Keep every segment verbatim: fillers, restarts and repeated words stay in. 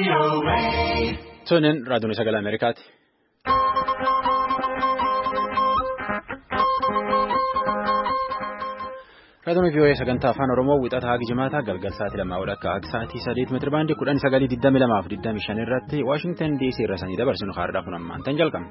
Sonen raadiyoon sagalee Ameerikaati. Raadiyoon V O A sagantaa afaan Oromoo wixataa hanga jimaataa galgal sa'aatii lamaa akka akka sa'aatii sadeet meetira baandii kudhan sagalii digdami lamaa fi digdami shan irratti Waashingtan D C irraa sanii dabarsinu haadha kun ammaan tan jalqabne.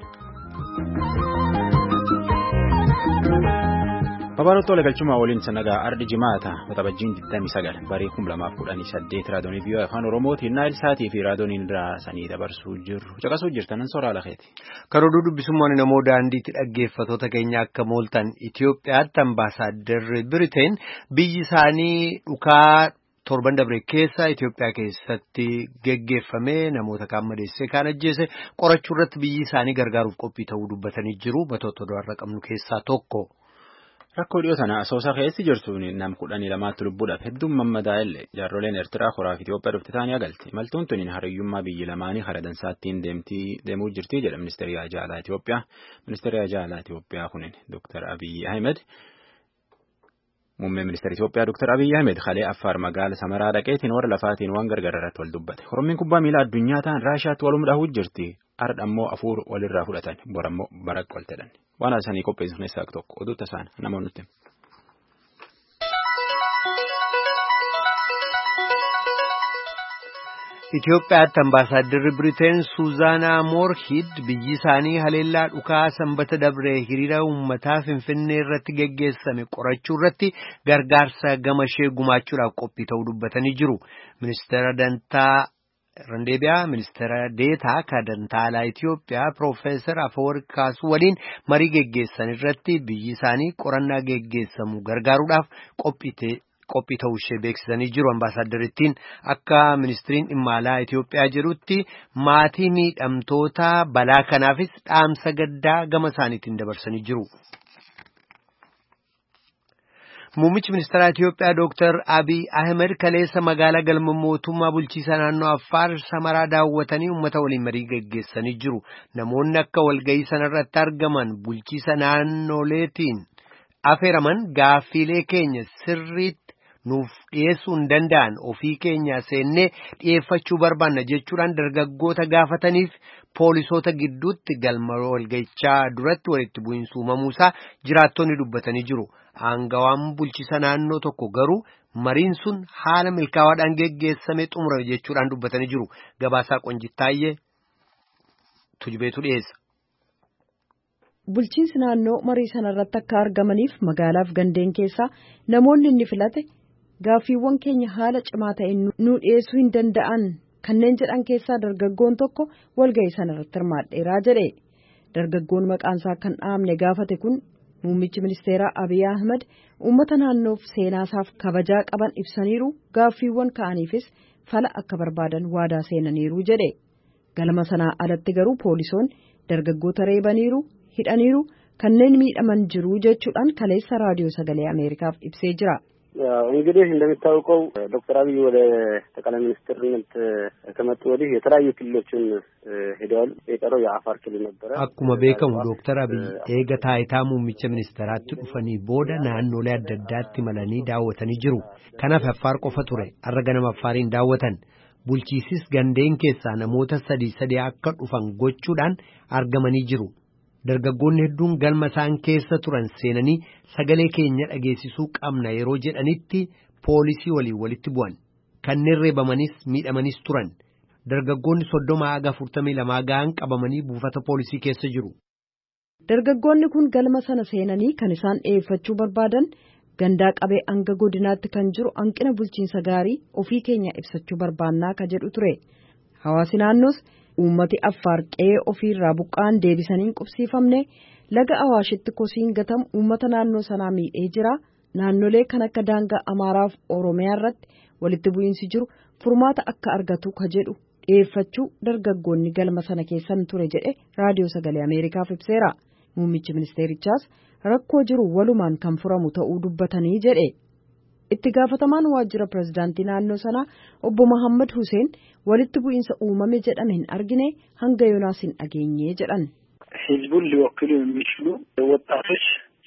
Babaroota wal galchumaa waliin sanagaa ardi jimaata waxabajjiin digdami sagal barii kum lamaaf kudhanii saddeet raadiyoon V O A afaan Oromootiin naayil sa'aatii fi raadiyoon irraa sanii dabarsuu jiru caqasuu jirtanan soraa lakeeti. Karooruu dubbisummaan namoo daandiitti dhaggeeffattoota keenya akka mooltan Itoophiyaatti ambaasaaddarri Biriteen biyyi isaanii dhukaa torban dabre keessa Itoophiyaa keessatti geggeeffamee namoota kaan madeessee kaan ajjeese qorachuu irratti biyyi isaanii gargaaruuf qophii ta'uu dubbatanii jiru. Batoota do'arra qabnu keessaa tokko. Rakkoo dhiyoo sana asoosaa keessi jirtuun nam kudhanii lamaatti lubbuudhaaf hedduun mammadaa illee jaarroleen Eertiraa koraaf Itoophiyaa dhufti taanii agalti. Imaltuun tuniin hariyyummaa biyyi lamaanii hara dansaattiin deemuu jirti jedha ministeerri Haajaalaa Itoophiyaa. Ministeerri Haajaalaa Itoophiyaa kunin Dooktar Abiyyi Ahmed. Muummee ministeera Itoophiyaa Dooktar Abiyyi Ahmed Halee Affaar magaala Samaraa dhaqeetiin warra lafaatiin waan gargar irratti wal dubbate. Oromiyaan kubbaa miilaa addunyaa ta'an Raashiyaatti walum dhahuutu jirti. Ardha ammoo afuur walirraa fudhatan bor ammoo baraq wal ta'an. Waan asanii qopheessuun keessaa tokko oduutti isaan namoonni nuti. Itoophiyaatti ambaasaaddarri Biriteen Suuzaanaa Moorhid biyyi isaanii haleellaa dhukaa sanbata dabree hiriira uummataa Finfinnee irratti geggeessame qorachuu irratti gargaarsa gama ishee gumaachuudhaaf qophii ta'uu dubbatanii jiru. Ministeera Dantaa Randeebiyaa Ministeera Deetaa Kadantaalaa Itoophiyaa Piroofeesar Afawarqi Kaasuu waliin marii geggeessan irratti biyyi isaanii qorannaa geggeessamu gargaaruudhaaf qophii qophii ta'uu ishee beeksisanii jiru. Ambaasaaddarittiin akka ministiriin dhimma alaa Itoophiyaa jedhutti maatii miidhamtoota balaa kanaafis dhaamsa gaddaa gama isaaniitiin dabarsanii jiru. Muummichi ministeeraa Itoophiyaa Dooktar Abiy Ahmed kaleessa magaalaa galma mootummaa bulchiisa naannoo Affaar Samaraa daawwatanii uummata waliin marii geggeessanii jiru. Namoonni akka walga'ii sanarratti argaman bulchiisa naannoleetiin afeeraman gaaffiilee keenya sirriitti nuuf dhiyeessuu hin danda'an ofii keenya seennee dhiyeeffachuu barbaanna jechuudhaan dargaggoota gaafataniif poolisoota gidduutti galma walga'ichaa duratti walitti bu'iinsa uumamuusaa jiraattonni dubbatanii jiru. Aangawaan bulchiisa naannoo tokko garuu mariin sun haala milkaawaadhaan geggeessame xumura jechuudhaan dubbatanii jiru. Gabaasaa Qonjittaayyee Tujubeetu dhiyeessa. Bulchiinsi naannoo marii sanarratti akka argamaniif magaalaaf gandeen keessaa namoonni inni filate gaaffiiwwan keenya haala cimaa ta'een nu dhiyeessuu hin danda'an kanneen jedhan keessaa dargaggoon tokko walga'ii sanarratti hirmaadheeraa jedhe. Dargaggoon maqaansaa kan dhaamne gaafate kun muummichi ministeeraa Abiy Ahmed uummata naannoof seenaasaaf kabajaa qaban ibsaniiru gaaffiiwwan ka'aniifis fala akka barbaadan waadaa seenaniiru jedhe. Galma sanaa alatti garuu poolisoonni dargaggoota reebaniiru hidhaniiru kanneen miidhaman jiru jechuudhaan kaleessa raadiyoo sagalee Ameerikaaf ibsee jira. እንግዲህ እንደሚታወቀው ዶክተር አብይ ወደ ጠቅላይ ሚኒስትርነት ከመጡ ወዲህ የተለያዩ ክልሎችን ሄደዋል። የቀረው የአፋር ክልል ነበር። akkuma beekamu ዶክተር አብይ eega taayitaa muummicha ministeeraatti dhufanii booda naannolee adda addaatti malanii daawwatanii jiru. Kanaaf Affaar qofa ture. Har'a ganama Affaariin daawwatan. Bulchiisis gandeen keessaa namoota sadii sadii akka dhufan gochuudhaan argamanii jiru. Dargaggoonni hedduun galma isaan keessa turan seenanii sagalee keenya dhageessisuu qabna yeroo jedhanitti poolisii waliin walitti bu'an. Kanneen reebamanis miidhamanis turan. Dargaggoonni soddoma haga afurtamii lamaa ga'an qabamanii buufata poolisii keessa jiru. Dargaggoonni kun galma sana seenanii kan isaan dhiyeeffachuu barbaadan gandaa qabee hanga godinaatti kan jiru hanqina bulchiinsa gaarii ofii keenya ibsachuu barbaannaa ka jedhu ture. Hawaasi naannoos uummati Affaar qe'ee ofiirraa buqqaan deebisanii qubsiifamne laga Awaashitti kosiin gatamu uummata naannoo sanaa miidhee jira. Naannolee kan akka daangaa Amaaraaf Oromiyaa irratti walitti bu'iinsi jiru furmaata akka argatu ka jedhu dhiyeeffachuu dargaggoonni galma sana keessan ture jedhe raadiyoo sagalee Ameerikaaf ibseera. Muummichi ministeerichaas rakkoo jiru walumaan kan furamu ta'uu dubbatanii jedhe. Itti gaafatamaan waajjira pirezidaantii naannoo sanaa obbo Muhammad Hussein walitti bu'iinsa uumame jedhame hin argine hanga yoonaas hin dhageenye jedhan. ህዝቡን ሊወክሉ የሚችሉ ወጣቶች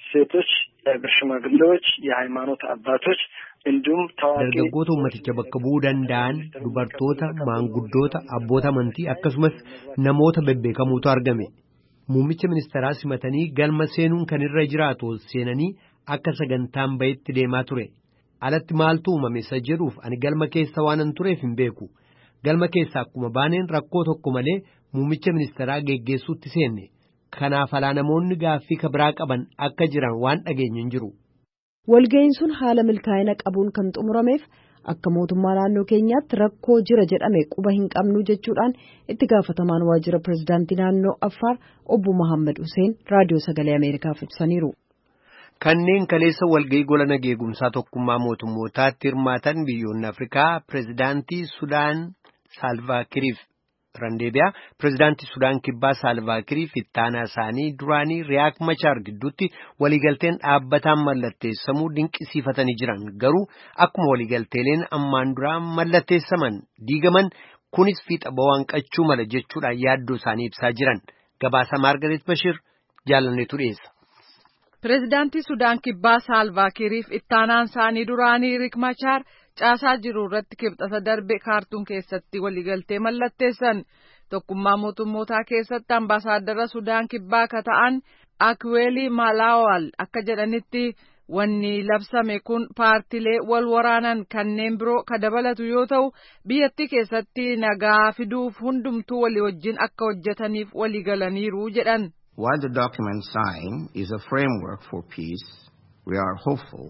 ሴቶች፣ የሀገር ሽማግሌዎች፣ የሃይማኖት አባቶች እንዲሁም ታዋቂ dargaggoota ummaticha bakka bu'uu danda'an dubartoota, maanguddoota, abboota amantii akkasumas namoota bebbeekamuutu argame. Muummicha ministeeraa simatanii galma seenuun kan irra jiraatu seenanii akka sagantaan bayetti deemaa ture. Alatti maaltu uumame isa jedhuuf ani galma keessa waanan tureef hin beeku. Galma keessa akkuma baaneen rakkoo tokko malee muummicha ministeeraa geggeessuutti seenne. Kanaaf alaa namoonni gaaffii kabiraa qaban akka jiran waan dhageenye hin jiru. Walga'iin sun haala milkaa'ina qabuun kan xumurameef akka mootummaa naannoo keenyaatti rakkoo jira jedhame quba hin qabnu jechuudhaan itti gaafatamaan waajjira pirezidaantii naannoo Affaar obbo Mohaammed Hussein raadiyoo sagalee Ameerikaaf ibsaniiru. Kanneen kaleessa walga'ii gola nageegumsaa tokkummaa mootummootaatti hirmaatan biyyoonni Afrikaa pirezidaantii Sudaan Saalvaa Kiiriif Randeebiyaa pirezidaantii Sudaan Kibbaa Saalvaa Kiiriif ittaanaa isaanii duraanii Riyaak Machaar gidduutti waliigalteen dhaabbataan mallatteessamuu dinqisiifatanii jiran garuu akkuma waliigalteeleen ammaan duraa mallatteessaman diigaman kunis fiixa bawaanqachuu mala jechuudhaan yaaddoo isaanii ibsaa jiran gabaasa Maargaret Bashir jaalanneetu dhiyeessa. Pirezidaantii Sudaan Kibbaa Saalvaa Kiiriif ittaanaan isaanii duraanii Riyaak Machaar caasaa jiru irratti kibxata darbe kaartuun keessatti waliigaltee mallatteessan. Tokkummaa mootummootaa keessatti ambaasaaddara Sudaan Kibbaa ka ta'an Akweelii Malaawal akka jedhanitti wanni labsame kun paartilee wal waraanan kanneen biroo ka dabalatu yoo ta'u biyyattii keessatti nagaa fiduuf hundumtuu walii wajjin akka hojjetaniif waliigalaniiru jedhan. While the document signed is a framework for peace, we are hopeful.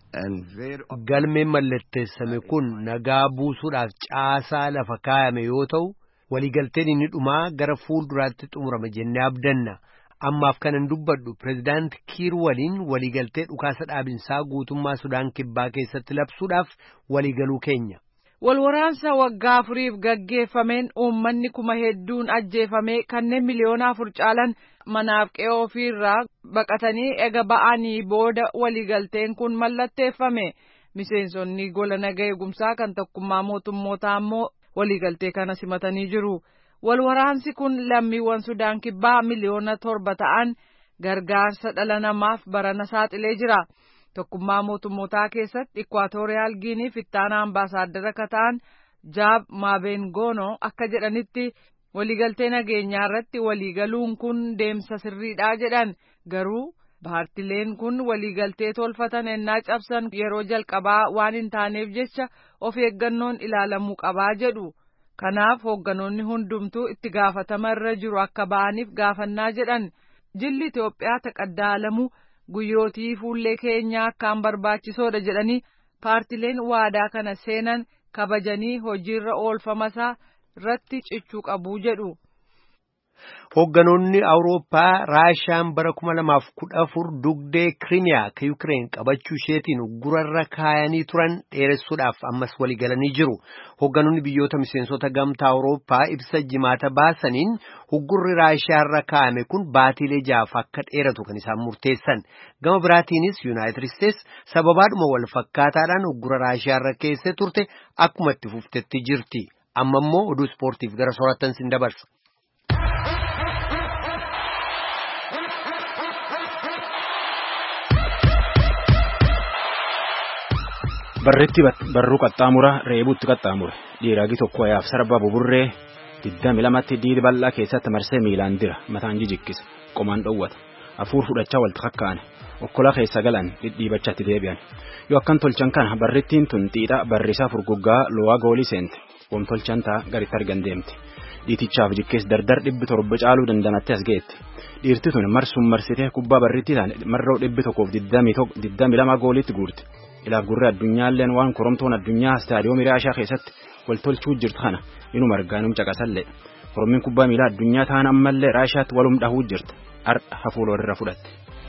Galmeen mallatteessame kun nagaa buusuudhaaf caasaa lafa kaayame yoo ta'u waliigalteen inni dhumaa gara fuulduraatti xumurama jennee abdanna. Ammaaf kanan dubbadhu pirezidaanti Kiir waliin waliigaltee dhukaasa dhaabinsaa guutummaa Sudaan Kibbaa keessatti labsuudhaaf waliigaluu keenya. Walwaraansa waggaa afuriif gaggeeffameen uummanni kuma hedduun ajjeefamee kanneen miliyoona afur caalan manaaf qe'oo ofiirraa baqatanii ega ba'anii booda waliigalteen kun mallatteeffame. Miseensonni gola nagaa eegumsaa kan tokkummaa mootummootaa ammoo waliigaltee kana simatanii jiru. Walwaraansi kun lammiiwwan Sudaan Kibbaa miliyoona torba ta'an gargaarsa dhala namaaf barana saaxilee jira. Tokkummaa mootummootaa keessatti Ikwaatooriyaal Giiniif ittaanaa ambaasaaddara ka ta'an Jaab Maabengoonoo akka jedhanitti waliigaltee nageenyaa irratti waliigaluun kun deemsa sirriidhaa jedhan garuu paartileen kun waliigaltee tolfatan ennaa cabsan yeroo jalqabaa waan hin taaneef jecha of eeggannoon ilaalamuu qabaa jedhu. Kanaaf hoogganoonni hundumtuu itti gaafatama irra jiru akka ba'aniif gaafannaa jedhan. Jilli Itoophiyaa taqaddaalamuu guyyootii fuullee keenyaa akkaan barbaachisoodha jedhanii paartileen waadaa kana seenan kabajanii hojiirra oolfamasaa irratti cichuu qabu jedhu. Hoogganoonni Awurooppaa Raashiyaan bara kuma lamaaf kudha afur dugdee Kiriimiyaa ka Yukireen qabachuu isheetiin gurarra kaayanii turan dheeressuudhaaf ammas waliigalanii jiru. Hoogganoonni biyyoota miseensota gamtaa Awurooppaa ibsa jimaata baasaniin huggurri Raashiyaarra kaayame kun baatiilee jaaf akka dheeratu kan isaan murteessan. Gama biraatiinis Yuunaayitid Isteets sababaadhuma wal fakkaataadhaan huggura Raashiyaarra keessee turte akkuma itti fuftetti jirti. Amma immoo oduu ispoortiif gara soorattan sin dabarsa. Barreetti barruu qaxxaamura reebuutti qaxxaamure dhiiraagi tokko ayaaf sarba buburree digdami lamatti diidi bal'aa keessatti marsee miilaan dira mataan jijikkisa qomaan dhowwata hafuur fudhachaa walta kakkaane okkola keessa galan dhidhiibachatti deebi'an yoo akkan tolchan kana barrittiin tun xiidha barrisaa furguggaa lo'aa goolii seente wam tolchantaa garitti argan deemti dhiitichaaf jikkees dardar dhibbi torba caaluu dandamatte as geetti dhiirti tun marsuun marsitee kubbaa barrittii taane marroo dhibbi tokkoof digdami lama gooliitti guurti. Ilaaf gurra addunyaalleen waan koromtoon addunyaa istaadiyoomii Raashiyaa keessatti wal tolchuu jirtu kana inuma argaanum caqasallee korommiin kubbaa miilaa addunyaa ta'an ammallee Raashiyaatti walum dhahuu jirti har'a hafuula irra fudhatte.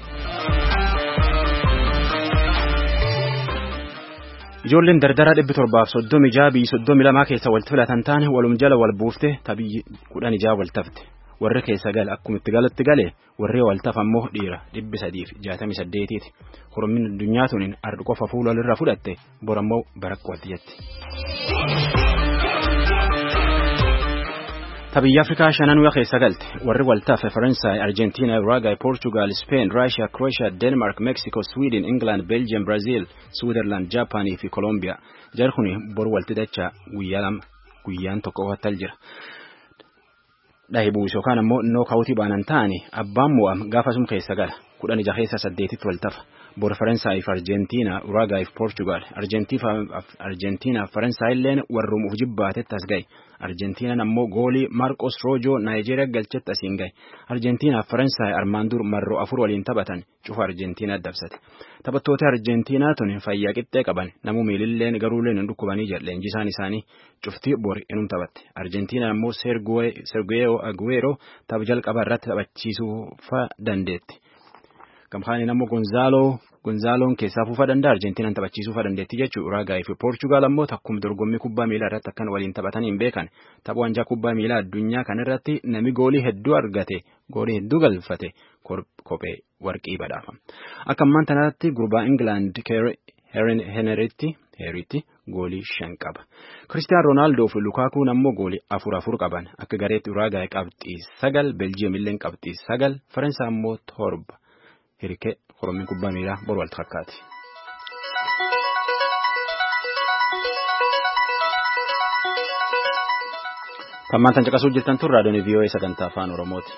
Ijoolleen dardaraa dhibbi torbaaf soddomi ijaa biyyi soddomi lamaa keessa walitti filatan taane walum jala wal buufte tabiyyi kudhan ijaa wal tafte. Warri keessa gala akkuma itti galatti galee warri wal tafa ammoo dhiira dhibbi sadiif jaatamii saddeetiiti. Korommiin addunyaa tuniin ardu qofa fuula irra fudhatte borammoo barakkootti jetti. Tabiyya Afrikaa shananuu keessa galte warri waltaafe Faransaay, Argentina, Uruguay, Portugal, Spain, Russia, Croatia, Denmark, Mexico, Sweden, England, Belgium, Brazil, Switzerland, Japan fi Colombia. Jarri kun bor walti dachaa guyyaa lama guyyaan tokko wattal jira. Dhaahibuus yookaan ammoo nookawutii baanan ta'anii abbaan mo'am gaafasum keessa gala kudhan ija keessa saddeetitti waltafa. Bor Faransaay fi Argentina, Uruguay fi Portugal. Argentina fi Faransaay illeen warrum uf jibbaatetti as gahe. Argentinaan ammoo goolii Marcos Rojo Nigeria galchetti asiin gahe. Argentina fi Faransaay armaan dur marroo afur waliin taphatan cufa Argentina dabsate. Taphattoota Argentinaa tun fayyaa qixxee qaban namuu miililleen garuuleen hin dhukkubanii jedhe leenjisaan isaanii cufti bor inum taphatte. Argentinaan ammoo Sergio Aguero tapha jalqaba irratti taphachiisuu fa dandeetti. Kamxaaniin ammoo Gonzalo Gonzaloon keessaa fuufa danda'a Argentinaan taphachiisuu fa dandeetti jechuudha. Uruguay fi Portugal ammoo takkum dorgommii kubbaa miilaa irratti akkan waliin taphatanii hin beekan. Tapha wanjaa kubbaa miilaa addunyaa kan irratti nami goolii hedduu argate, goolii hedduu galfate kophee warqii badhaafama. Akka ammaan tanatti gurbaa England Heneritti Heritti goolii shan qaba. Cristiano Ronaldo fi Lukaku ammoo goolii afur afur qaban. Akka gareetti Uruguay qabxii sagal, Belgium illee qabxii sagal, Faransaay ammoo torba. Hirikee Oromiin kubbaa miilaa bor walti fakkaati. Tammaan tan caqasuu jirtan tun raadiyoon V O A sagantaa afaan Oromooti.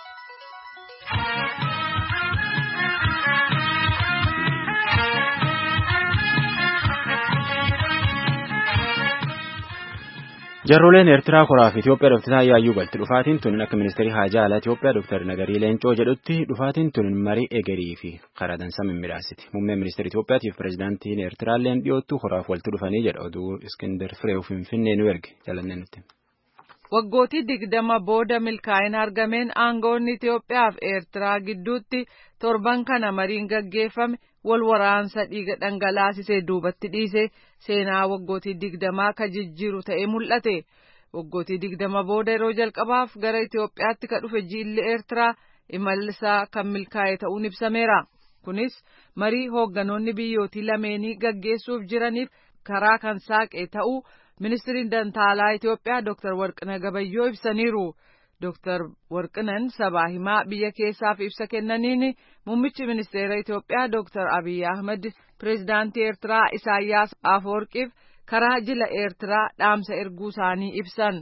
Jarroleen Eertiraa koraa fi Itoophiyaa dhuftisaa yaayyuu galti. Dhufaatiin tun akka ministeerii haajaa alaa Itoophiyaa Dooktar Nagarii Leencoo jedhutti dhufaatiin tun marii egerii fi karaa dansaa mimmiidhaasiti. Muummeen ministeerii Itoophiyaatiif pireezidaantiin Eertiraalleen dhiyoottu koraaf walti dhufanii jedha oduu Iskindar Fireew Finfinnee nu erge jalannee nutti. Waggootii digdama booda milkaa'ina argameen aangoonni Itoophiyaa fi Eertiraa gidduutti torban kana mariin gaggeeffame wal waraansa dhiiga dhangalaasisee duubatti dhiise seenaa waggootii digdamaa ka jijjiiru ta'ee mul'ate. Waggootii digdama booda yeroo jalqabaaf gara Itoophiyaatti ka dhufe jilli Eertiraa imalsaa kan milkaa'e ta'uun ibsameera. Kunis marii hoogganoonni biyyootii lameenii gaggeessuuf jiraniif karaa kan saaqe ta'uu Ministiriin Dantaalaa Itoophiyaa Dooktar Warqinaa Gabayyoo ibsaniiru. Dooktar Warqinaan sabaa himaa biyya keessaaf ibsa kennaniin muummichi ministeera Itoophiyaa Dooktar Abiy Ahmed pireezidaantii Eertiraa Isaayyaas Afwerqiif karaa jila Eertiraa dhaamsa erguu isaanii ibsan.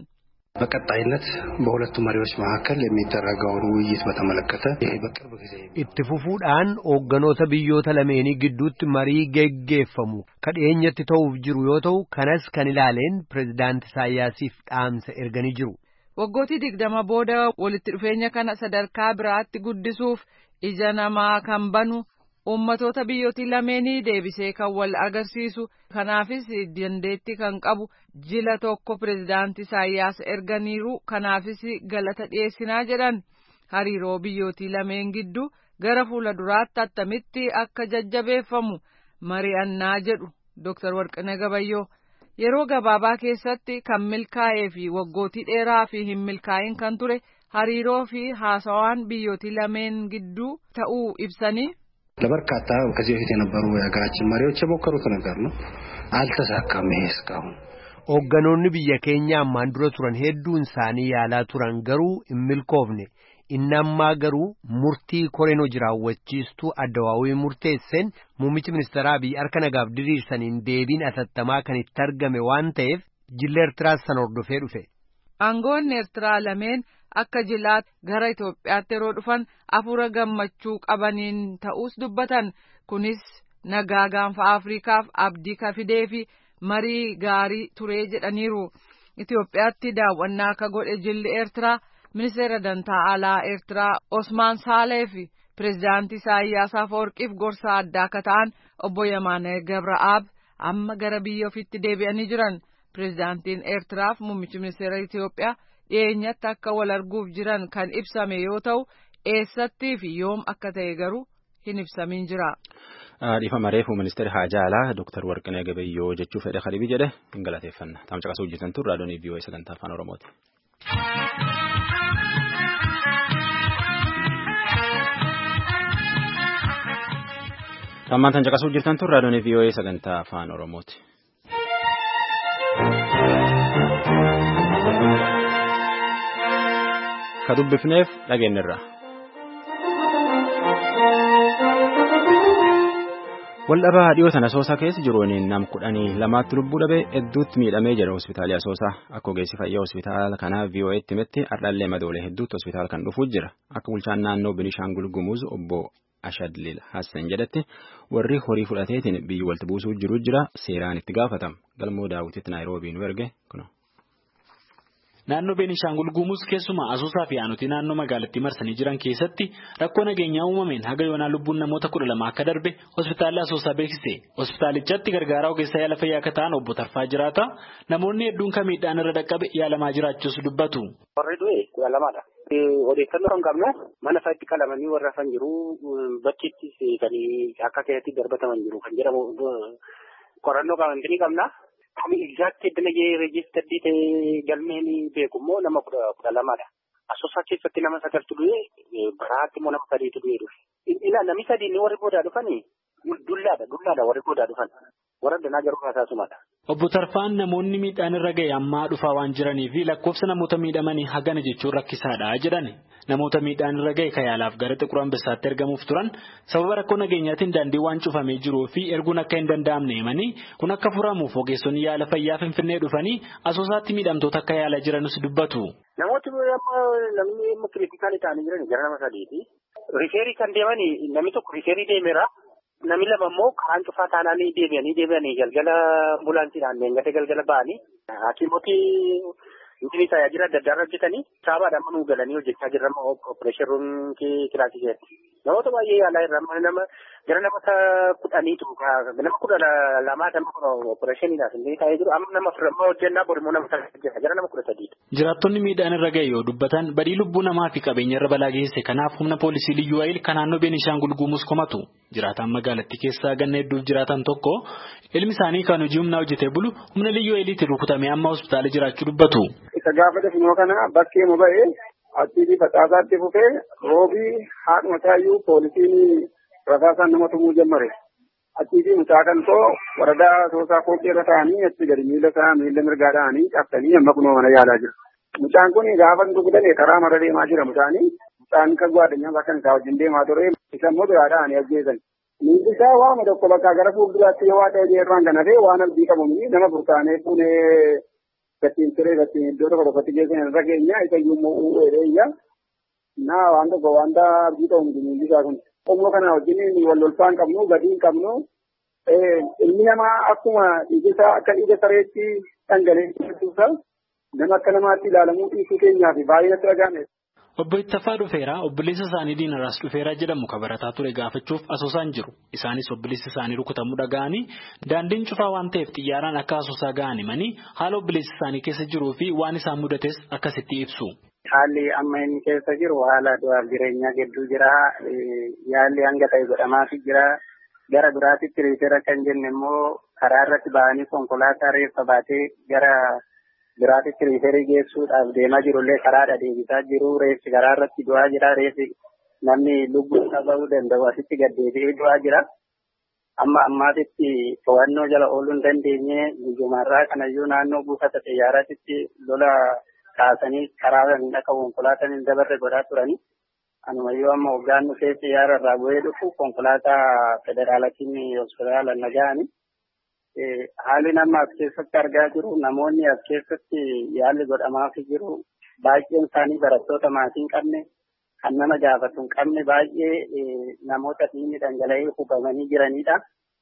በቀጣይነት በሁለቱ መሪዎች መካከል የሚደረገውን ውይይት በተመለከተ ይሄ በቅርብ ጊዜ itti fufuudhaan hoogganoota biyyoota lameenii gidduutti marii geggeeffamu kadheenyatti ta'uuf jiru yoo ta'u kanas kan ilaaleen pireezidaantii Isaayyaasiif dhaamsa erganii jiru. Waggootii digdama booda walitti dhufeenya kana sadarkaa biraatti guddisuuf ija namaa kan banu ummatoota biyyootii lameenii deebisee kan wal agarsiisu kanaafis dandeettii kan qabu jila tokko pireezidaantii Isaayyaas erganiiru kanaafis galata dhiyeessinaa jedhan. Hariiroo biyyootii lameen gidduu gara fuula duraatti attamitti akka jajjabeeffamu mari'annaa jedhu Dooktar Warqinaa Gabayyoo. Yeroo gabaabaa keessatti kan milkaa'ee fi waggootii dheeraa fi hin milkaa'in kan ture hariiroo fi haasawaan biyyootii lameen gidduu ta'uu ibsanii. ለበርካታ ከዚህ በፊት የነበሩ የሀገራችን መሪዎች የሞከሩት ነገር ነው አልተሳካም ይሄ እስካሁን hoogganoonni biyya keenya ammaan dura turan hedduun isaanii yaalaa turan garuu hin milkoofne inni ammaa garuu murtii koreenoo jiraawwachiistuu addawaawii murteesseen muummichi ministeeraa biyya harka nagaaf diriirsaniin deebiin atattamaa kan itti argame waan ta'eef jilli Eertiraas san hordofee dhufe. Aangoonni Eertiraa lameen akka jilaatti gara Itoophiyaatti yeroo dhufan afuura gammachuu qabaniin ta'us dubbatan kunis nagaa gaanfa Afriikaaf abdii ka fidee fi marii gaarii turee jedhaniiru. Itoophiyaatti daawwannaa akka godhe jilli Eertiraa ministeera dantaa alaa Eertiraa Osmaan Saalee fi pireezidaantii Isaayyaas Afwerqiif gorsa addaa akka ta'an obbo Yamaanee Gabra'aab amma gara biyya ofiitti deebi'anii jiran. Pireezidaantiin Eertiraaf muummichi ministeera Itoophiyaa dhiyeenyatti akka wal arguuf jiran kan ibsame yoo ta'u eessattii fi yoom akka ta'e garuu hin ibsamin jira. Dhiifama reefu ministeera haajaa alaa Dooktar Warqinaa Gabayyoo jechuu fedhe khalibii jedhe hin galateeffanna. Tamca qasuu hojjetan tun raadiyoon V O A sagantaa afaan Oromooti. Tammaan tan caqasuu jirtan tun raadiyoon V O A sagantaa afaan Oromooti. ka dubbifneef dhageenyirra. Waldhabaa dhiyootan Asoosaa keessa jiruun nam kudhanii lamaatti lubbuu dhabee hedduutti miidhamee jira hospitaalii Asoosaa. Akka ogeessi fayyaa hospitaala kanaa V O A'tti himetti har'allee madoolee hedduutti hospitaala kan dhufuuf jira. Akka bulchaan naannoo Beenishaangul Gumuz obbo Ashadlil Hassan jedhetti warri horii fudhateetiin biyyi walitti buusuu jiru jira seeraan itti gaafatama. Galmoo daawwititti Naayiroobii nu erge kuno. Naannoo Beenishaangul Gumuz keessumaa Asoosaa fi aanutii naannoo magaalattii marsanii jiran keessatti rakkoo nageenyaa uumameen haga yoonaa lubbuun namoota kudha lama akka darbe hospitaalli Asoosaa beeksise. Hospitaalichatti gargaaraa ogeessa yaala fayyaa akka ta'an obbo Tarfaa Jiraata namoonni hedduun kan miidhaan irra dhaqqabe yaalamaa jiraachuus dubbatu. Warri du'e kudha lamaadha. Odeeffannoo kan qabnu mana isaatti qalamanii warra hafan jiru bakkiitti seetanii akka keessatti darbataman jiru kan jedhamu qorannoo qabantii qabna. Kami exactly dinagdee registered ta'e galmeen beekummoo nama kudha lamaadha. Asoosaa keessatti nama sagaltu du'e baraatti immoo nama sadiitu du'e dhufe. Ila namni sadii ni warri boodaa dhufanii dullaadha dullaadha warri boodaa dhufan warra danaa garuu haasasumadha. Obbo Tarfaan namoonni miidhaan irra ga'e ammaa dhufaa waan jiranii fi lakkoofsa namoota miidhamanii hagana jechuun rakkisaadha jedhan. Namoota miidhaan irra ga'e kayaalaaf gara Xiquur Ambessaatti ergamuuf turan sababa rakkoo nageenyaatiin daandii waan cufamee jiruu fi erguun akka hin danda'amne himanii kun akka furamuuf ogeessonni yaala fayyaa Finfinnee dhufanii Asoosaatti miidhamtoota akka yaalaa jiranis dubbatu. Namooti namni immoo kiritikaalii ta'anii jiran gara nama sadiiti. Rifeerii kan deemanii namni tokko rifeerii deemeera. Namni lama immoo karaan cufaa taanaanii deebi'anii deebi'anii galgala ambulaansiidhaan deengate galgala ba'anii hakiimoti inni tajaajila adda addaa hojjetanii saabaadhaan manuu galanii hojjechaa jiran opereeshin ruumii kilaasii keessatti. Namoota baay'ee yaalaa irraa nama gara namoota kudhaniitu nama kudha lamaa nama opereeshiniidhaaf illee taa'ee jiru amma nama firmaa hojjennaa borimmoo nama tajaajila gara nama kudha sadiidha. Jiraattonni miidhaan irra ga'e yoo dubbatan badii lubbuu namaa fi qabeenya irra balaa geesse kanaaf humna poolisii liyyuu ayil kan naannoo Beenishaangul Gumuz komatu. Jiraataan magaalattii keessaa ganna hedduuf jiraatan tokko ilmi isaanii kan hojii humnaa hojjetee bulu humna liyyuu ayiliitiin rukutamee amma hospitaala jiraachuu dubbatu. Isa gaafa definoo kana bakkee mu ba'ee achiitii facaasaatti fufee roobii haadhuma taayyuu poolisiin rasaasaan nama tumuu jammare. Achiitii mucaa kan too waradaa Asoosaa kookkee irra ta'anii achi gadi miila isaa miila mirgaa ta'anii cabsanii amma kunoo mana yaalaa jira. Mucaan kun gaafa dugdane karaa marra deemaa jira mucaanii. Mucaan kan gwaadanyaan bakka isaa wajjin deemaa ture isa immoo biraa ta'anii ajjeesan. Miilli isaa waama tokko bakka gara fuulduraatti yoo waa ta'e irraan kan hafee waan abdii qabu nama burkaanee fuunee gattiin ture gattiin iddoo tokko tokkotti geessan irra keenya isa iyyuu uwweedheeyya. Naa waan tokko wanta abdii qabu miti miilli isaa kun. Qommoo kana wajjin wal lolfaan qabnu gadii qabnu ilmi namaa akkuma dhiigisaa akka dhiiga sareetti dhangala'ee nama akka namaatti ilaalamuu dhiisuu keenyaaf baay'ee natti dhaga'ame. Obbo Ittafaa dhufeera obboleessa isaanii Diinaraas dhufeera jedhamu kan barataa ture gaafachuuf Asoosaan jiru. Isaanis obboleessi isaanii rukutamuu dhaga'anii daandiin cufaa waan ta'eef xiyyaaraan akka Asoosaa ga'an himanii haala obboleessi isaanii keessa jiruu fi waan isaan mudates akkasitti ibsu. Haalli amma inni keessa jiru haala du'aaf jireenyaa gidduu jira. Yaalli hanga ta'e godhamaafii jira. Gara biraatitti riifeera kan jenne immoo karaa irratti ba'anii konkolaataa reeffa baatee gara biraatitti riifeerii geessuudhaaf deemaa jirullee karaadha deebisaa jiru. Reeffi karaa irratti du'aa jira. Reeffi namni lubbuu qabuu danda'u asitti gaddeebi'ee du'aa jira. Amma ammaatitti to'annoo jala ooluu hin dandeenye guyyumarraa kanayyuu naannoo buufata xiyyaaraatitti lola kaasanii karaa akka konkolaataan hin dabarre godhaa turani. Anumayyuu amma hoggaan dhufee xiyyaara irraa bu'ee dhufu konkolaataa federaalaatiin hospitaala nagaani. Haalli nama as keessatti argaa jiru namoonni as keessatti yaalli godhamaafii jiru baay'een isaanii barattoota maatii hin qabne kan nama gaafatu hin qabne baay'ee namoota dhiigni dhangala'ee hubamanii jiranidha.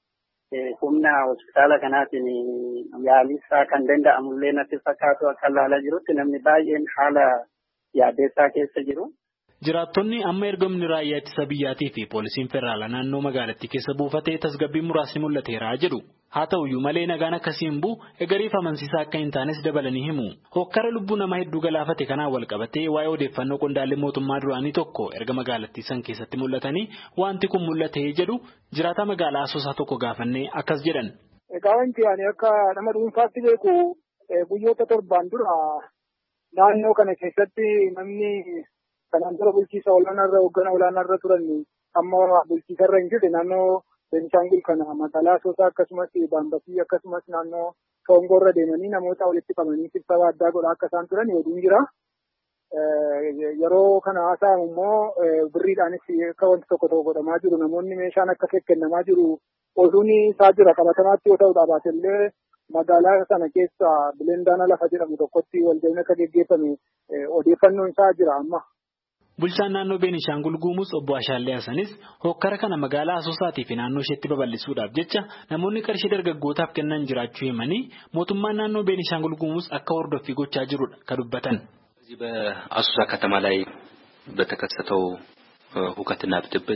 Humna hospitaala kanaatiin yaalisaa kan danda'amullee natti fakkaatu akka ilaalaa jirutti namni baay'een haala yaaddeessaa keessa jiru. Jiraattonni amma ergamni raayyaa ittisa biyyaatii fi poolisiin federaalaa naannoo magaalattii keessa buufatee tasgabbiin muraasni mul'ateera jedhu. Haa ta'uyyuu malee nagaan akkasii hin bu'u eegariif amansiisaa akka hin taanes dabalanii himu. Hokkara lubbuu nama hedduu galaafate kanaan wal qabatee waa'ee odeeffannoo qondaallee mootummaa duraanii tokko erga magaalattii san keessatti mul'atanii wanti kun mul'atee jedhu jiraataa magaalaa Asoosaa tokko gaafannee akkas jedhan. Egaa wanti ani akka nama dhuunfaatti beeku guyyoota torbaan dura naannoo kana keessatti namni kanaan dura bulchiisa olaanaarra hoogganaa olaanaarra turan amma bulchiisarra hin jirre naannoo Beenishaangul kana magaalaa Asoosaa akkasumas Baambasii akkasumas naannoo Soongoorra deemanii namoota walitti qabanii sibsaba addaa godhaa akka isaan turan oduun jira. yeroo kana haasa'amu immoo birriidhaanis akka wanti tokko tokko godhamaa jiru namoonni meeshaan akka kennamaa jiru oduun isaa jira qabatamaatti yoo ta'u dhaabatellee magaalaa sana keessa bilendaana lafa jedhamu tokkotti walga'iin akka geggeeffame odeeffannoon isaa jira amma. Bulchaan naannoo Beenishaangul Gumuz obbo Ashaallee Hasanis hokkara kana magaalaa Asoosatii fi naannoo isheetti babal'isuudhaaf jecha namoonni qarshii dargaggootaaf kennan jiraachuu himanii mootummaan naannoo Beenishaangul Gumuz akka hordoffii gochaa jirudha kan dubbatan. እዚህ በአሶሳ ከተማ ላይ በተከሰተው ሁከትና ብጥብጥ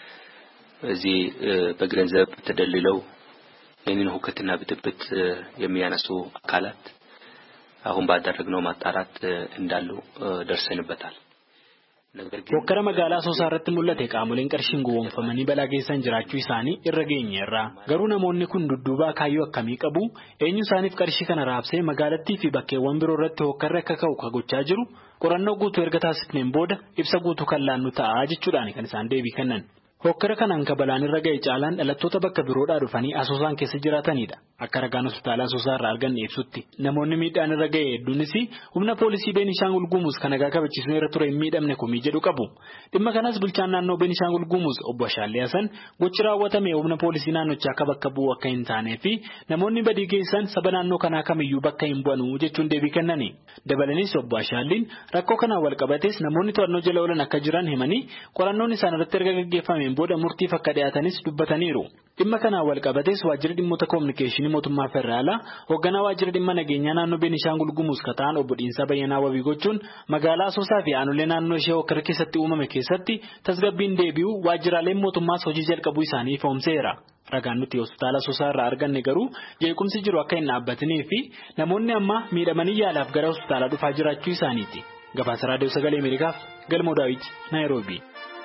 እዚህ በገንዘብ ተደልለው ይህንን ሁከትና ብጥብጥ የሚያነሱ አካላት አሁን ባደረግነው ማጣራት እንዳሉ ደርሰንበታል። hokkara magaalaa Asoosaa irratti mul'ate qaamoleen qarshiin gowwoomfamanii balaa geessan jiraachuu isaanii irra geenyeerra. Garuu namoonni kun dudduubaa kaayyoo akkamii qabu? Eenyu isaaniif qarshii kana raabsee magaalattii fi bakkeewwan biroo irratti hokkarri akka ka'u kan gochaa jiru? Qorannoo guutuu erga taasifneen booda ibsa guutuu kan laannu ta'a jechuudhaan kan isaan deebii kennan. Hokkara kanaan kabalaan irra ga'e caalaan dhalattoota bakka biroodhaa dhufanii Asoosaan keessa jiraatanidha. Akka ragaan hospitaala Asoosaa irraa arganne ibsutti namoonni miidhaan irra ga'e hedduunis humna poolisii Beenishaangul Gumuz kan nagaa kabachiisuu irra ture hin miidhamne komii jedhu qabu. Dhimma kanas bulchaan naannoo Beenishaangul Gumuz obbo Ashaallee Hasan gochi raawwatame humna poolisii naannochaa akka bakka bu'u akka hin taanee fi namoonni badii geessan saba naannoo kanaa kamiyyuu bakka hin bu'anu jechuun deebii kennani. Dabalanis obbo Ashaalleen rakkoo kanaan wal qabates namoonni to'annoo jala oolan akka jiran himanii qorannoon isaan irratti erga gaggeeffame booda murtiif akka dhiyaatanis dubbataniiru. Dhimma kanaan wal qabates waajjira dhimmoota koominikeeshinii mootummaa federaalaa hoogganaa waajjira dhimma nageenyaa naannoo Beenishaangul Gumuz kataan obbo Dhiinsaa Bayyanaa wabii gochuun magaalaa Asoosaa fi aanolee naannoo ishee hokkara keessatti uumame keessatti tasgabbiin deebi'u waajjiraaleen mootummaas hojii jalqabuu isaanii ifoomseera. Ragaan nuti hospitaala Asoosaa irraa arganne garuu jeequmsi jiru akka hin dhaabbatinii fi namoonni amma miidhamanii yaalaaf gara hospitaalaa dhufaa jiraachuu isaaniiti. Gabaasa Raadiyoo Sagalee Ameerikaaf Galmoo Daawit, Naayiroobii.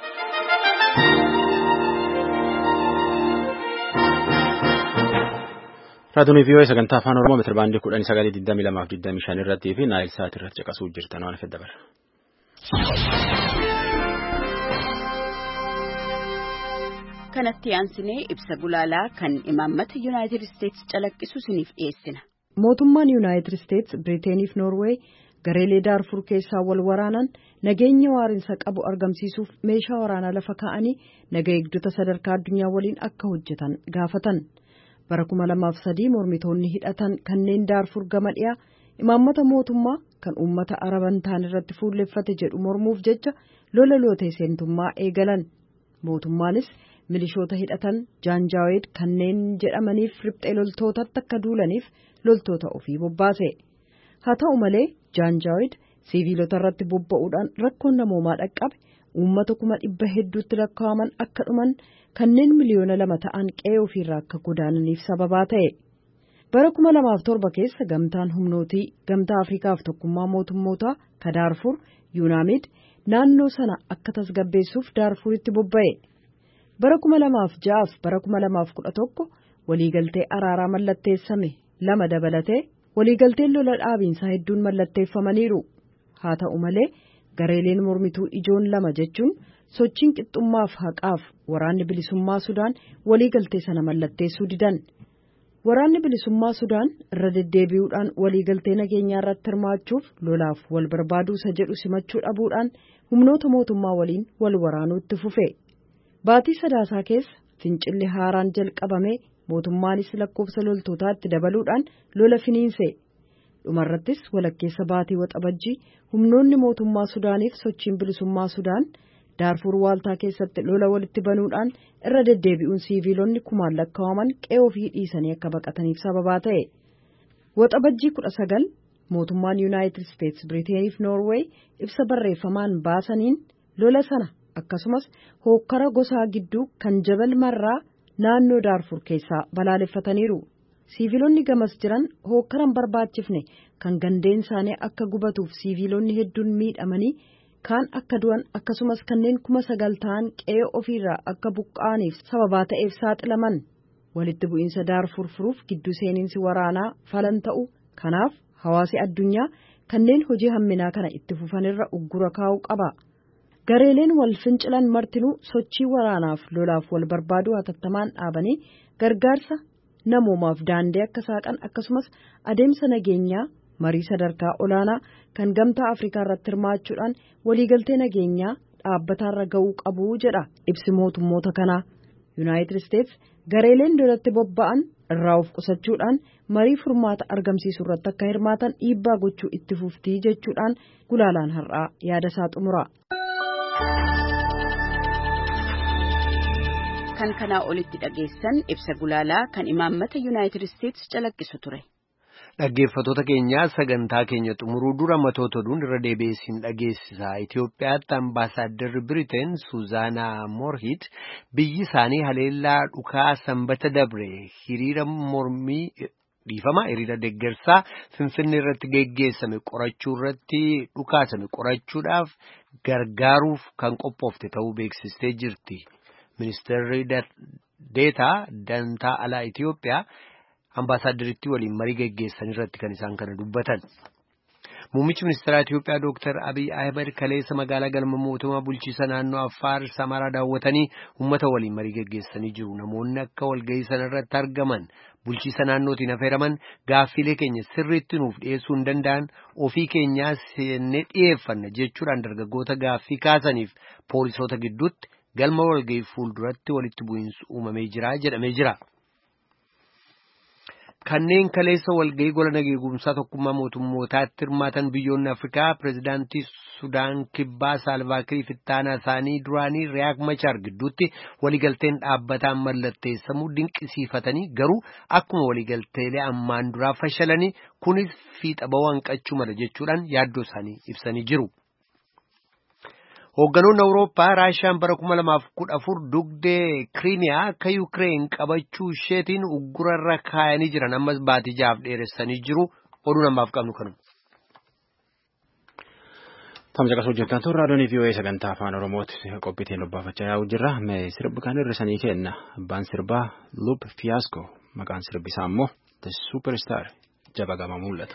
Raadiyoo V O A sagantaa afaan Oromoo meetira baandii kudhan sagalee digdamii lamaaf digdamii shan irratti fi naayil sa'aatii irratti caqasuu jirtan waan fedha bara. Kanatti aansinee ibsa gulaalaa kan imaammata Yuunaayitid Isteetsi calaqqisu isiniif dhiyeessina. Mootummaan Yuunaayitid Isteetsi Biriiteeniif Noorweey gareelee Daarfur keessaa wal waraanan nageenya waarinsa qabu argamsiisuuf meeshaa waraanaa lafa kaa'anii naga eegdota sadarkaa addunyaa waliin akka hojjetan gaafatan. Bara kuma lamaaf sadii mormitoonni hidhatan kanneen Daarfur gama dhiyaa imaammata mootummaa kan uummata araban ta'an irratti fuulleffate jedhu mormuuf jecha lola lootee seentummaa eegalan. Mootummaanis milishoota hidhatan Jaanjaawid kanneen jedhamaniif riphxee loltootatti akka duulaniif loltoota ofii bobbaase. Haa ta'u malee Jaanjaawid siviilota irratti bobba'uudhaan rakkoon namoomaa dhaqqabe uummata kuma dhibba hedduutti lakkaa'aman akka dhuman kanneen miliyoona lama ta'an qe'ee ofiirraa akka godaananiif sababaa ta'e. Bara kuma lamaaf torba keessa gamtaan humnootii gamtaa Afriikaaf tokkummaa mootummootaa ka Daarfur Yuunaamid naannoo sana akka tasgabbeessuuf Daarfuritti bobba'e. Bara kuma lamaaf ja'aaf bara kuma lamaaf kudha tokko waliigaltee araaraa mallatteessame lama dabalatee waliigalteen lola dhaabiinsaa hedduun mallatteeffamaniiru. Haa ta'u malee gareeleen mormituu ijoon lama jechuun sochiin qixxummaaf haqaaf waraanni bilisummaa Sudaan waliigaltee sana mallatteessuu didan. Waraanni bilisummaa Sudaan irra deddeebi'uudhaan waliigaltee nageenyaa irratti hirmaachuuf lolaaf wal barbaaduusa jedhu simachuu dhabuudhaan humnoota mootummaa waliin wal waraanuutti fufe. Baatii sadaasaa keessa fincilli haaraan jalqabame mootummaanis lakkoofsa loltootaatti dabaluudhaan lola finiinse. Dhumarrattis walakkeessa baatii waxabajjii humnoonni mootummaa Sudaaniif sochiin bilisummaa Sudaan Daarfur waaltaa keessatti lola walitti banuudhaan irra deddeebi'uun siiviilonni kumaan lakkaa'aman qe'ee ofii dhiisanii akka baqataniif sababaa ta'e. Waxabajjii kudha sagal mootummaan Yuunaayitid Isteetsi Biriiteeniif Noorweey ibsa barreeffamaan baasaniin lola sana akkasumas hookkara gosaa gidduu kan jabal marraa naannoo Daarfur keessaa balaaleffataniiru. Siiviilonni gamas jiran hookkaran barbaachifne kan gandeen isaanii akka gubatuuf siiviilonni hedduun miidhamanii kaan akka du'an akkasumas kanneen kuma sagal ta'an qe'ee ofiirraa akka buqqa'aniif sababaa ta'eef saaxilaman. Walitti bu'iinsa Daarfur furuuf gidduu seeninsi waraanaa falan ta'u kanaaf hawaasi addunyaa kanneen hojii hamminaa kana itti fufanirra uggura kaa'uu qaba. Gareeleen wal fincilan martinuu sochii waraanaaf lolaaf wal barbaaduu hatattamaan dhaabanii gargaarsa namoomaaf daandii akka saaqan akkasumas adeemsa nageenyaa marii sadarkaa olaanaa kan gamtaa Afrikaa irratti hirmaachuudhaan waliigaltee nageenyaa dhaabbataarra ga'uu qabu jedha ibsi mootummoota kanaa. Yuunaayitid Isteets gareeleen lolatti bobba'an irraa of qusachuudhaan marii furmaata argamsiisuu irratti akka hirmaatan dhiibbaa gochuu itti fuftii jechuudhaan gulaalaan har'aa yaada isaa xumura. Kan kanaa olitti dhageessan ibsa gulaalaa kan imaammata Yuunaayitid Isteets calaqqisu ture. Dhaggeeffattoota keenyaa sagantaa keenya xumuruu dura matoota oduun irra deebi'ee dhageessisa. Itoophiyaatti ambaasaadarri Biriteen Suuzaanaa Moorhit biyyi isaanii haleellaa dhukaa sanbata dabre hiriira mormii dhiifama hiriira deeggarsaa Finfinnee irratti geggeessame qorachuu irratti dhukaasame qorachuudhaaf gargaaruuf kan qophoofte ta'uu beeksistee jirti. Ministeerri Deetaa Dantaa Alaa Itoophiyaa ambaasaaddaritti waliin marii geggeessan irratti kan isaan kana dubbatan. Muummichi ministeeraa Itoophiyaa Dooktar Abiy Ahmed kaleessa magaalaa galma mootummaa bulchiisa naannoo Affaar Samaraa daawwatanii uummata waliin marii geggeessanii jiru. Namoonni akka walgahii sana irratti argaman bulchiisa naannootiin affeeraman gaaffilee keenya sirriitti nuuf dhiyeessuu hin danda'an ofii keenyaa seennee dhiyeeffanna jechuudhaan dargaggoota gaaffii kaasaniif poolisoota gidduutti galma walgahii fuulduratti walitti bu'iinsi uumamee jira jedhamee jira. Kanneen kaleessa walgahii gola nageegumsaa tokkummaa mootummootaatti hirmaatan biyyoonni Afrikaa pirezidaantii Sudaan Kibbaa Saalvaa Kiir fi ittaanaa isaanii duraanii Riyaak Machaar gidduutti waliigalteen dhaabbataan mallatteessamuu dinqisiifatanii garuu akkuma waliigalteelee ammaan duraa fashalanii kunis fiixa ba'uu hanqachuu mala jechuudhaan yaaddoo isaanii ibsanii jiru. Hoogganoonni Awurooppaa Raashiyaan bara kuma lamaaf kudha afur dugdee Kiriimiyaa akka Yuukireen qabachuu isheetiin uggurarra kaayanii jiran ammas baatii jahaaf dheeressanii jiru. Oduu namaaf qabnu kanuma. Tamsaasa hojjetaan turre raadiyoon V O A sagantaa afaan Oromooti qophiitiin dubbaafachaa yaa'u jirra. Sirbi kan hir'isanii kenna. Abbaan sirbaa Lup Fiyaasco maqaan sirbisaa immoo The Superstar jaba gama mul'ata.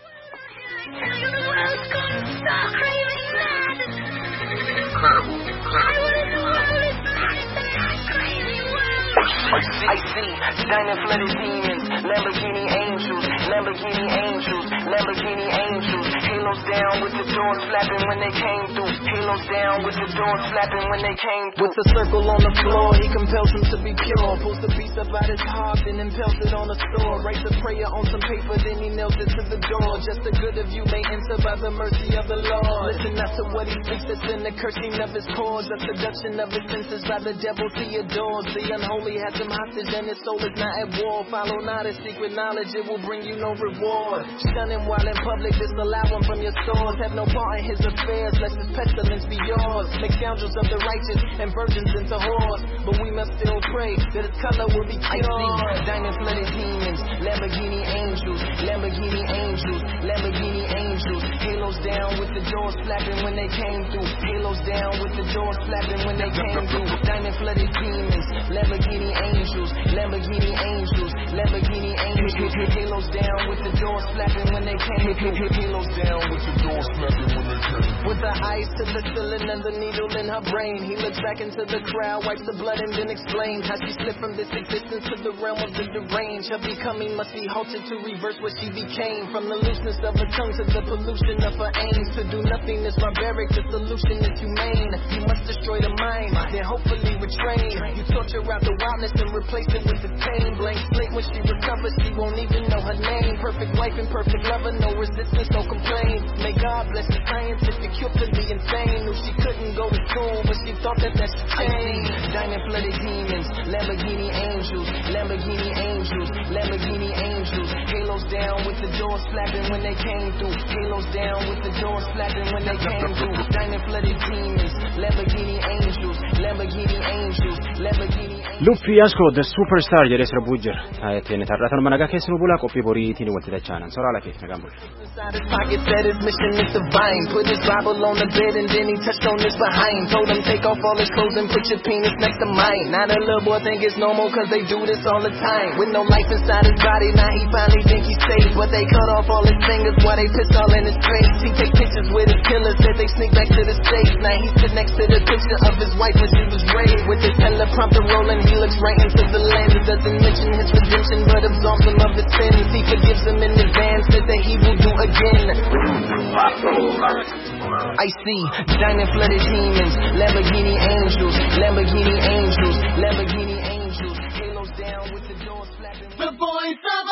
I see diamond flooded demons, Lamborghini angels, Lamborghini angels, Lamborghini angels. Halos down with the doors flapping when they came through. Halos down with the doors flapping when they came through. With a circle on the floor, he compels him to be pure. Pulls the beast up out his heart and impels it on the store. Writes a prayer on some paper, then he nails it to the door. Just the good of you may enter by the mercy of the Lord. Listen not to what he speaks, it's in the cursing of his chords. The seduction of his senses by the devil he adores. The unholy has him hostage and his soul is not at war. Follow not his secret knowledge, it will bring you no reward. Shun him while in public, disallow him from your stores. Have no part in his affairs, lest his pestilence be yours. Make scoundrels of the righteous and virgins into whores. But we must still pray that his color will be cured. I see diamond flooded demons, Lamborghini angels, Lamborghini angels, Lamborghini angels. Halos down with the doors flapping when they came through. Halos down with the doors flapping when they came through. Diamond flooded demons, Lamborghini angels, Lamborghini angels, Lamborghini angels. Halos down with the doors flapping when they came through. Halos down with the doors flapping when they came through. With the eyes to the ceiling and the needle in her brain, he looks back into the crowd, wipes the blood and then explains how she slipped from this existence to the realm of the deranged. Her becoming must be halted to reverse what she became. From the looseness of her tongue to the pollution of her aims. To do nothing is barbaric, the solution is humane. You must destroy the mind, then hopefully retrain. You torture out the wildness and replace it with the pain. Blank slate when she recovers, she won't even know her name. Perfect wife and perfect lover, no resistance, no complaint. May God bless the scientific cure for the insane. Knew she couldn't go to school, but she thought that that should change. Diamond flooded demons, Lamborghini angels, Lamborghini angels, Lamborghini angels. Halos down with the doors flapping when they came through. Halos down with the doors flapping when they came through. Diamond flooded demons, Lamborghini angels, Lamborghini angels, Lamborghini angels. Lup Fiyaasco The Superstar jedhee sirbuu jira. Taayetteen tarratan managaa keessanuu bulaa qophii boriitiin walitti dachaanan soraa lakeef nagaan bulaa. Inside his pocket said his mission is divine. Put his Bible on the bed and then he touched on his behind. Told him take off all his clothes and put your penis next to mine. Now the little boy think it's normal cause they do this all the time. With no life inside his body, now he finally think he's safe. But they cut off all his fingers while they piss all in his face. He take pictures with his killers, said they sneak back to the States. Now he sit next to the picture of his wife when she was raised. With his teleprompter rolling, he looks right into the lens. Doesn't mention his redemption but absolves him of his sins. He forgives him in advance, says that he will do again. I see diamond flooded demons, Lamborghini angels, Lamborghini angels, Lamborghini angels, halos down with the doors flapping. The voice of